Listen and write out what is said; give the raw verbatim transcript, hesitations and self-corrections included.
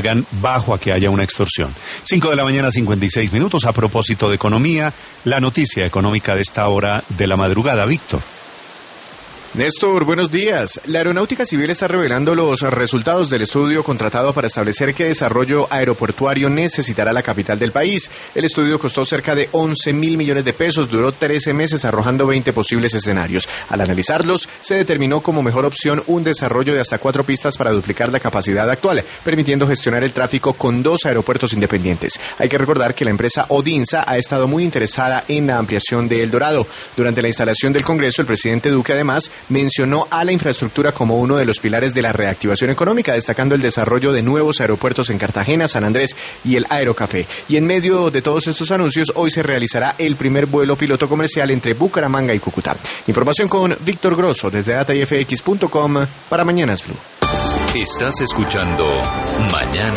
bajo a que haya una extorsión. Cinco de la mañana, cincuenta y seis minutos. A propósito de economía, la noticia económica de esta hora de la madrugada. Víctor. Néstor, buenos días. La Aeronáutica Civil está revelando los resultados del estudio contratado para establecer qué desarrollo aeroportuario necesitará la capital del país. El estudio costó cerca de once mil millones de pesos, duró trece meses, arrojando veinte posibles escenarios. Al analizarlos, se determinó como mejor opción un desarrollo de hasta cuatro pistas para duplicar la capacidad actual, permitiendo gestionar el tráfico con dos aeropuertos independientes. Hay que recordar que la empresa Odinsa ha estado muy interesada en la ampliación de El Dorado. Durante la instalación del Congreso, el presidente Duque, además, mencionó a la infraestructura como uno de los pilares de la reactivación económica, destacando el desarrollo de nuevos aeropuertos en Cartagena, San Andrés y el Aerocafé. Y en medio de todos estos anuncios, hoy se realizará el primer vuelo piloto comercial entre Bucaramanga y Cúcuta. Información con Víctor Grosso desde data y f x punto com para Mañanas Blue. Estás escuchando Mañanas